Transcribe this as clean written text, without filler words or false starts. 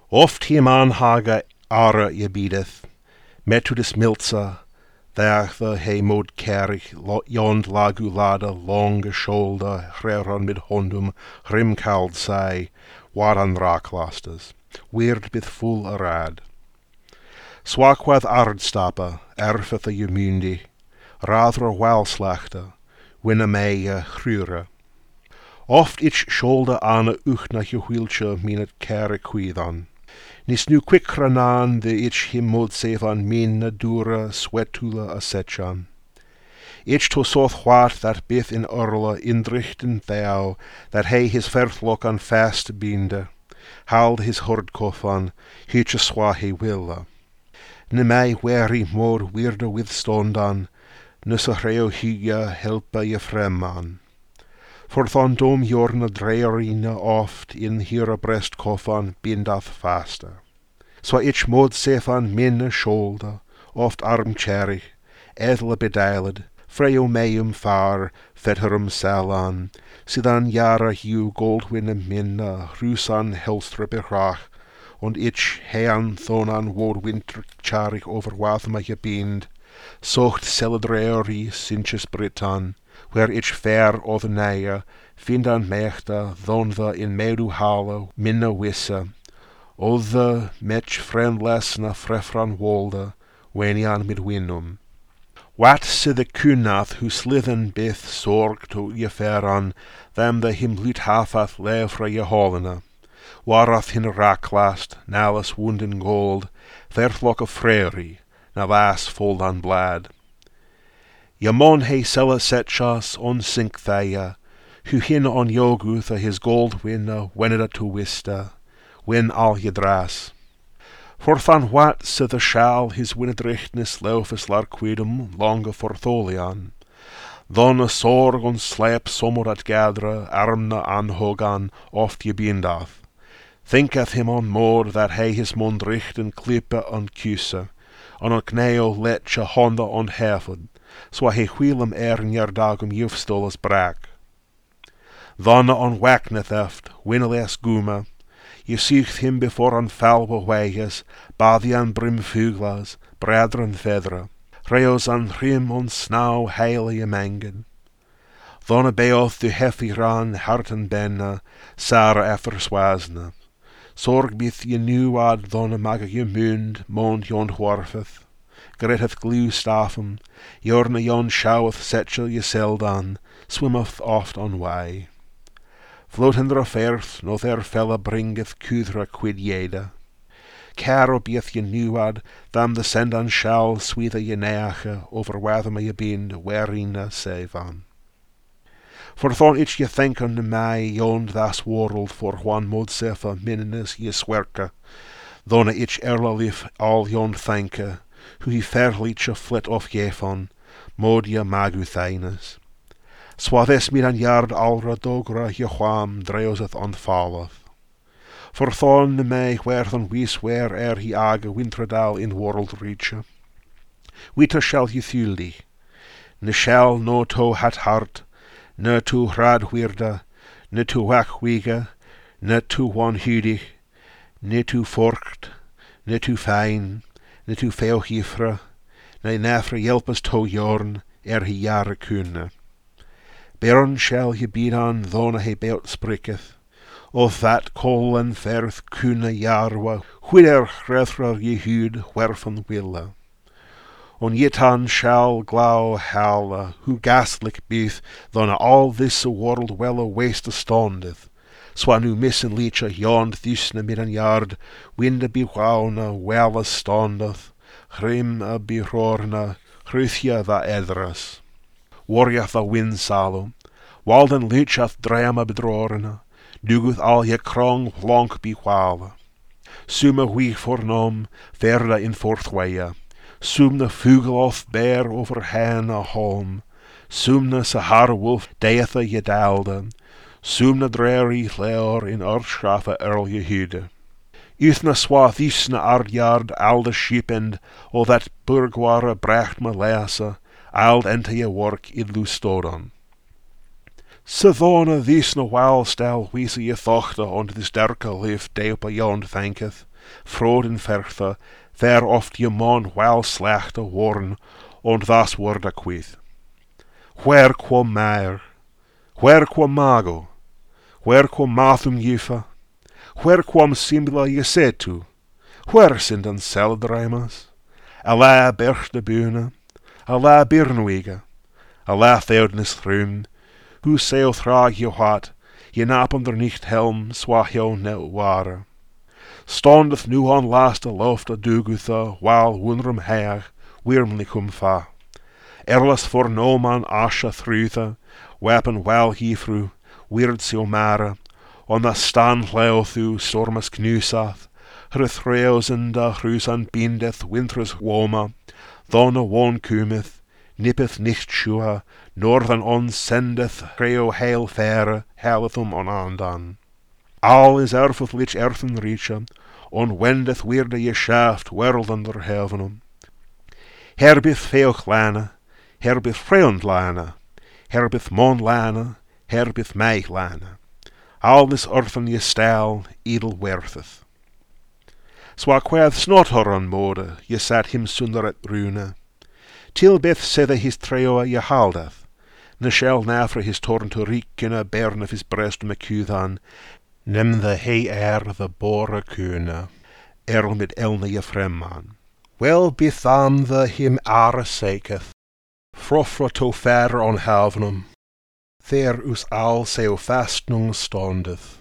Oft he man haga ara je biedeth, metu des milza, the he mod kerich, jond lagu lada, longe shoulder, reran mid hondum, rimkald sei, waran raklasters, weird bith full arad. Swakwath ardstappa, erfeth a jumundi, radra walslachter, winna meia chrura. Oft ich shoulder ana uchna je wheelchair minet kere quidon. Nis nu quikranan de ich him mod sevan minna dura sweatula asechan. Ich to soth what that bith in urla indrichten thou, that he his verthlock an fast binde, hald his hordkofan, hitche swa he willa. Ne mij wary more weirder withstondan, nus a reo higa helpa je fremman. For thon dom jorna drearina oft in hira breastkofan bindath faster. So ich mod sefan minne shoulder, oft armcherich, edle bedeiled, freo meum far, fetterum salan, sidan jara hiu goldwinne minna, rusan helstre berach, und ich hean thonan wod winter charich over wathma gebind, socht celedreori sinches Britan, where ich fair o the naya, findan mechta, thonda in medu hala, minna wissa, o the mech friendless na frefran wolda, wenian mid winum. Wat se the kunath who slithen bith sorg to je feran, them the him lut hafath levra je holena, warath hin raklast, nalas wunden gold, verthlock of freri, na vas fold on blad. Yamon he sella setchas on sink thaya, who hin on yoguth a his gold winna weneda to wista, win al yedras. For than wat se the shall his winnedrichtnis laufes larquidum longa fortholian, thon a sorg on slap somor at gadra, armna anhogan oft je bindath. Thinketh him on more that he his mond richten klippe on kusse, on a kneo letcha honda on hefod, so he wheelum jardagum jufstolas brak. Thon on wackneth eft, winneles guma, je ziegt him before on falbo weges, badian brimfuglas, bradren fedra, reos an rim on snau heilige mengen. Thon a beoth du hefiran harten benna, Sara efferswasna. Sorg bith je nuad thon a mag je mund, mond jon hwarfeth. Greteth glue staffum, jorna jon showeth setchel je seldan, swimmeth oft on way. Floatendra ferth, no their fella bringeth cudra quid jeda. Caro bieth je nuad, tham the sendan shall switha je neache, over wathema je bind, werina sevan. For thon ich je thinken na mij, jond das world, for Juan modsefa minnes je swerke, thona ich erlalif al jond thinke, who he fairlicha flit off jefon, modia magu thaines. Swathes mir an yard alra dogra je chwam dreoseth on falleth. For thon na mij werthon wies where he aga wintradal in world reache. Wita shall je thuldi, ne shall no to hat hart, ne to rad weirda, ne to wach wiga, ne to wan hudig, ne to forkt, ne to fijn, ne to feo hifra, ne nafra jelpas to jorn, he jare kunne. Beron shall je bidan thona he beot spricketh, of that col and ferth kunne jarwa, whider hrethra je hud werfan willa. On yitan shall glau halla, who gaslick beeth, thona all this world well a waste astondeth, swanu missen leecha yond thusna mid an yard, winda biwauna well astondeth, hrim a birorna, hruthia va edras. Warriath a win salum, walden leechath drama bedrorna, duguth al je krong lonk biwala. Suma wie fornom, verda in forthwaya, sumna fugeloth bear over hana holm, sumna sahara wolf deatha jedalda, sumna dreri leor in orschrafa earl jehude. Uthna swath isna ardjard alda sheepend, o that burgwara bracht me lesa, ald ente je work idlu stodon. Sathona thysna walstal wiese je thochte ond this derke lift deopa jond thanketh, Frod in verthe, ver oft je man wel slechte worn, und das wurde quith. Where quam meer? Where quam mago? Where quam mathum jifa? Where quam simbla jesetu? Where sind dan celdreimas? Alla berchte bühne, alla birnwege, alla theodnis thrum, hu seo thrag je hat, je napen er nicht helm, swach jo net ware. Standeth nu aan laste lofte dugutha, while wunrum haag, wyrmlicum fa. Erlas for no man asha thrutha, wapen while hifru, weird sio mare, on the stan leothu stormas knusath, Hrythreos and da hrusan bindeth winters woma, thona won kumeth, nippeth nicht shua, nor than on sendeth creo hail fere, halethum on andan. All is erfeth lich earthen richa, on wendeth weirde je shaft wereld under heavenum. Herbith feoch lana, herbith freund lana, herbith mon lana, herbith meich lana. All this earthen je stal, edel wertheth. Swa quath snot horan mode, je sat him sunder at runa. Til beth sethe his treoa je haldath, ne shall nafra his torn to rikina bern of his breast mecuthan, nem the hei the bora kuna, mit elne je fremman. Well betham the him ara saketh, frofra to fader on havnum, there us al seo fastnung standeth.